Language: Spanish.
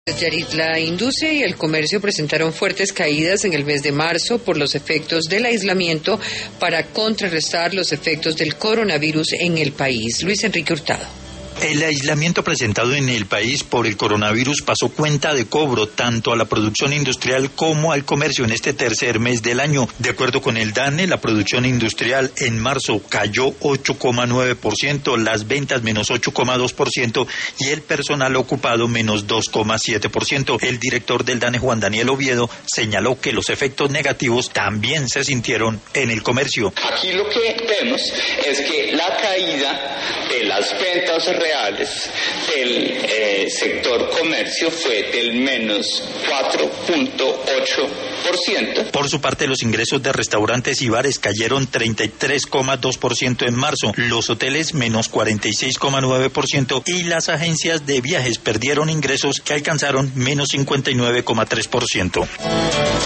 Yarit, la industria y el comercio presentaron fuertes caídas en el mes de marzo por los efectos del aislamiento para contrarrestar los efectos del coronavirus en el país. Luis Enrique Hurtado. El aislamiento presentado en el país por el coronavirus pasó cuenta de cobro tanto a la producción industrial como al comercio en este tercer mes del año. De acuerdo con el DANE, la producción industrial en marzo cayó 8,9%, las ventas menos 8,2% y el personal ocupado menos 2,7%. El director del DANE, Juan Daniel Oviedo, señaló que los efectos negativos también se sintieron en el comercio. Aquí lo que vemos es que la caída de las ventas reales del sector comercio fue del menos 4,8%. Por su parte, los ingresos de restaurantes y bares cayeron 33,2% en marzo, los hoteles menos 46,9% y las agencias de viajes perdieron ingresos que alcanzaron menos 59,3%.